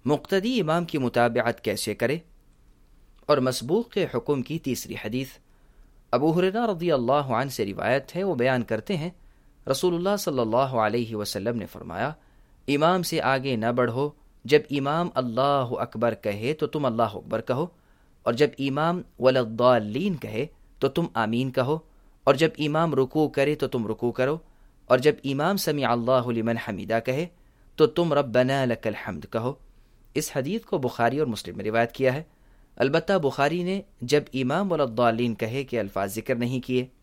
मुक्तदी इमाम की मुताबिअत कैसे करे। और मसबूक के हुक्म की तीसरी हदीस अबू हुरैरा रज़ियल्लाहु अन्हु से रिवायत है। वो बयान करते हैं, रसूलुल्लाह सल्लल्लाहु अलैहि वसल्लम ने फरमाया, इमाम से आगे न बढ़ो। जब इमाम अल्लाहु अकबर कहे तो तुम अल्लाहु अकबर कहो, और जब इमाम वलद्दाल्लीन कहे तो तुम आमीन कहो, और जब इमाम रुकू करे तो तुम रुकू करो, और जब इमाम समी अल्लाहु लिमन हमीदा कहे तो तुम रब्बना लकल हम्द कहो। इस हदीस को बुखारी और मुस्लिम में रिवायत किया है। अलबत्ता बुखारी ने जब इमाम वलद्दाल्लीन कहे के अल्फाज जिक्र नहीं किए।